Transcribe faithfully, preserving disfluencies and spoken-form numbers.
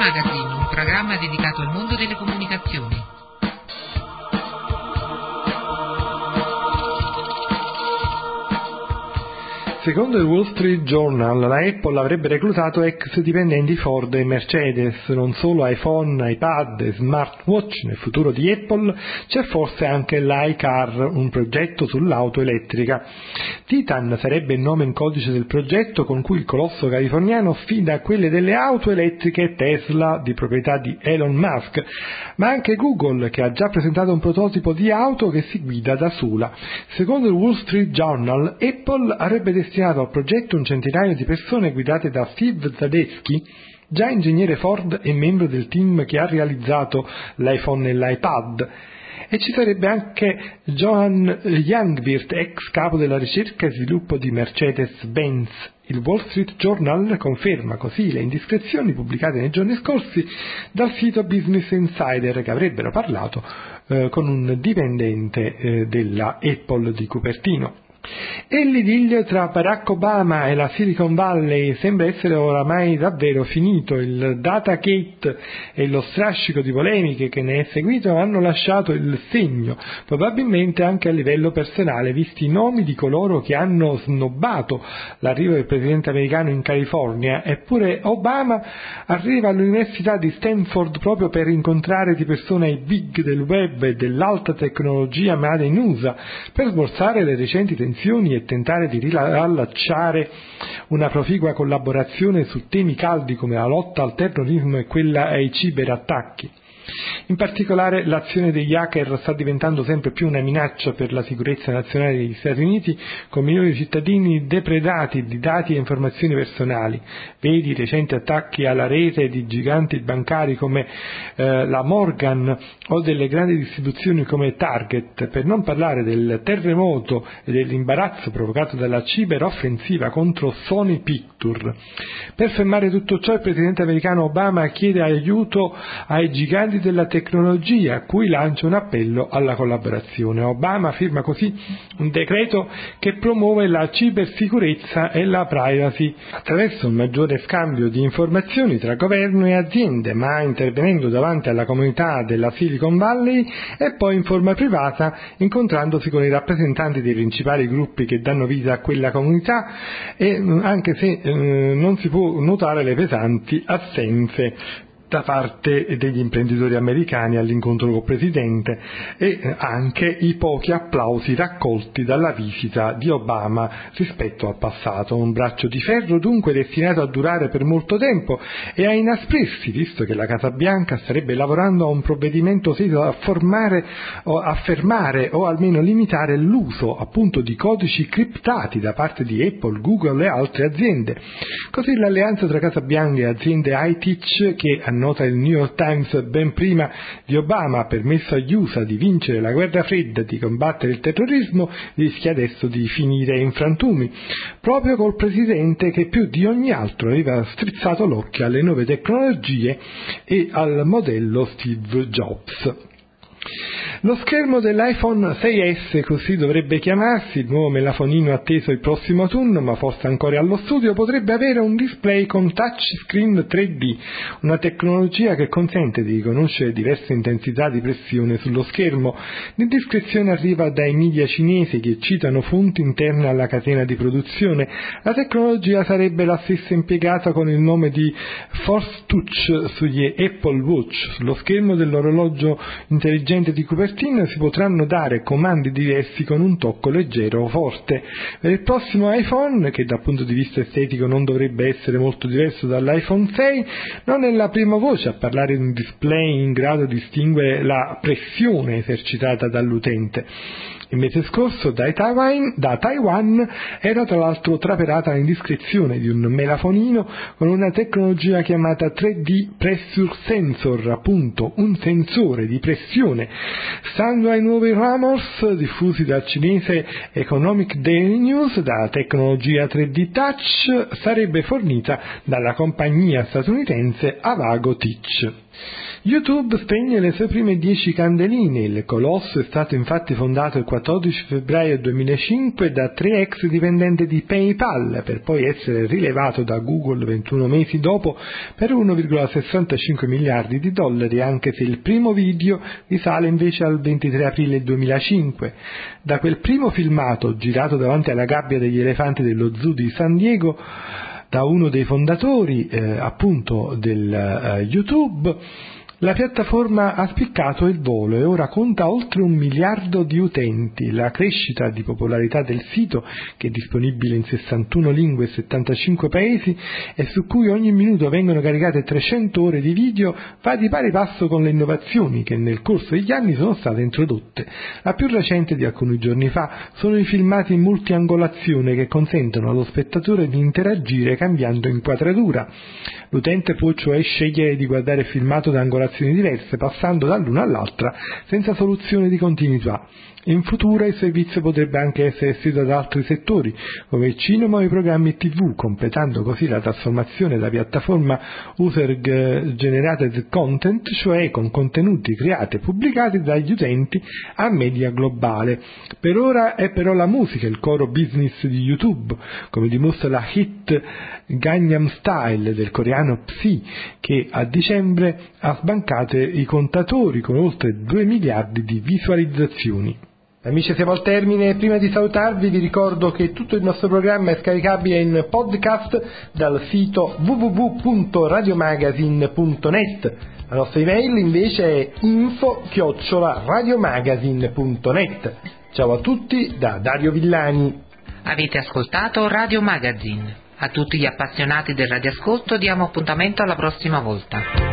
Magazine, un programma dedicato al mondo delle comunicazioni. Secondo il Wall Street Journal, la Apple avrebbe reclutato ex dipendenti Ford e Mercedes. Non solo iPhone, iPad e smartwatch nel futuro di Apple, c'è forse anche l'iCar, un progetto sull'auto elettrica. Titan sarebbe il nome in codice del progetto con cui il colosso californiano sfida quelle delle auto elettriche Tesla, di proprietà di Elon Musk, ma anche Google, che ha già presentato un prototipo di auto che si guida da sola. Secondo il Wall Street Journal, Apple avrebbe destinato al progetto un centinaio di persone guidate da Steve Zadesky, già ingegnere Ford e membro del team che ha realizzato l'iPhone e l'iPad. E ci sarebbe anche Johan Jungwirth, ex capo della ricerca e sviluppo di Mercedes-Benz. Il Wall Street Journal conferma così le indiscrezioni pubblicate nei giorni scorsi dal sito Business Insider, che avrebbero parlato eh, con un dipendente eh, della Apple di Cupertino. E l'idillio tra Barack Obama e la Silicon Valley sembra essere oramai davvero finito. Il Datagate e lo strascico di polemiche che ne è seguito hanno lasciato il segno, probabilmente anche a livello personale, visti i nomi di coloro che hanno snobbato l'arrivo del presidente americano in California. Eppure Obama arriva all'università di Stanford proprio per incontrare di persona i big del web e dell'alta tecnologia made in U S A, per smorzare le recenti tensioni e tentare di riallacciare una proficua collaborazione su temi caldi come la lotta al terrorismo e quella ai ciberattacchi. In particolare, l'azione degli hacker sta diventando sempre più una minaccia per la sicurezza nazionale degli Stati Uniti, con milioni di cittadini depredati di dati e informazioni personali. Vedi i recenti attacchi alla rete di giganti bancari come eh, la Morgan o delle grandi distribuzioni come Target, per non parlare del terremoto e dell'imbarazzo provocato dalla ciberoffensiva contro Sony Pictures. Per fermare tutto ciò, il presidente americano Obama chiede aiuto ai giganti della tecnologia, a cui lancia un appello alla collaborazione. Obama firma così un decreto che promuove la cibersicurezza e la privacy attraverso un maggiore scambio di informazioni tra governo e aziende, ma intervenendo davanti alla comunità della Silicon Valley e poi in forma privata, incontrandosi con i rappresentanti dei principali gruppi che danno vita a quella comunità, e anche se eh, non si può notare le pesanti assenze da parte degli imprenditori americani all'incontro col presidente, e anche i pochi applausi raccolti dalla visita di Obama rispetto al passato. Un braccio di ferro dunque destinato a durare per molto tempo e a inasprirsi, visto che la Casa Bianca starebbe lavorando a un provvedimento teso a formare o a fermare o almeno limitare l'uso appunto di codici criptati da parte di Apple, Google e altre aziende. Così l'alleanza tra Casa Bianca e aziende I T, che hanno nota il New York Times, ben prima di Obama ha permesso agli U S A di vincere la guerra fredda e di combattere il terrorismo, rischia adesso di finire in frantumi, proprio col presidente che più di ogni altro aveva strizzato l'occhio alle nuove tecnologie e al modello Steve Jobs. Lo schermo dell'iPhone sei S, così dovrebbe chiamarsi, il nuovo melafonino atteso il prossimo autunno, ma forse ancora allo studio, potrebbe avere un display con touchscreen tre D, una tecnologia che consente di riconoscere diverse intensità di pressione sullo schermo. L'indiscrezione arriva dai media cinesi che citano fonti interne alla catena di produzione. La tecnologia sarebbe la stessa impiegata con il nome di Force Touch sugli Apple Watch. Sullo schermo dell'orologio intelligente di Cupertino si potranno dare comandi diversi con un tocco leggero o forte. Per il prossimo iPhone, che dal punto di vista estetico non dovrebbe essere molto diverso dall'iPhone sei, non è la prima voce a parlare di un display in grado di distinguere la pressione esercitata dall'utente. Il mese scorso da Taiwan, da Taiwan era tra l'altro traperata l'indiscrezione di un melafonino con una tecnologia chiamata tre D Pressure Sensor, appunto un sensore di pressione. Stando ai nuovi rumors diffusi dal cinese Economic Daily News, la tecnologia tre D Touch sarebbe fornita dalla compagnia statunitense Avago Teach. YouTube spegne le sue prime dieci candeline. Il colosso è stato infatti fondato il quattordici febbraio duemilacinque da tre ex dipendenti di PayPal, per poi essere rilevato da Google ventuno mesi dopo per uno virgola sessantacinque miliardi di dollari, anche se il primo video risale invece al ventitré aprile duemilacinque. Da quel primo filmato, girato davanti alla gabbia degli elefanti dello zoo di San Diego, da uno dei fondatori eh, appunto del eh, YouTube, la piattaforma ha spiccato il volo e ora conta oltre un miliardo di utenti. La crescita di popolarità del sito, che è disponibile in sessantuno lingue e settantacinque paesi e su cui ogni minuto vengono caricate trecento ore di video, va di pari passo con le innovazioni che nel corso degli anni sono state introdotte. La più recente, di alcuni giorni fa, sono i filmati in multiangolazione che consentono allo spettatore di interagire cambiando inquadratura. L'utente può cioè scegliere di guardare il filmato da angolazioni diverse, passando dall'una all'altra senza soluzione di continuità. In futuro il servizio potrebbe anche essere estesa ad altri settori, come il cinema o i programmi tivù, completando così la trasformazione da piattaforma user-generated content, cioè con contenuti creati e pubblicati dagli utenti, a media globale. Per ora è però la musica il core business di YouTube, come dimostra la hit Gangnam Style del coreano Psy, che a dicembre ha sbancato i contatori con oltre due miliardi di visualizzazioni. Amici, siamo al termine. Prima di salutarvi vi ricordo che tutto il nostro programma è scaricabile in podcast dal sito w w w punto radiomagazine punto net. La nostra email invece è info chiocciola radiomagazine punto net. Ciao a tutti da Dario Villani. Avete ascoltato Radio Magazine. A tutti gli appassionati del radioascolto diamo appuntamento alla prossima volta.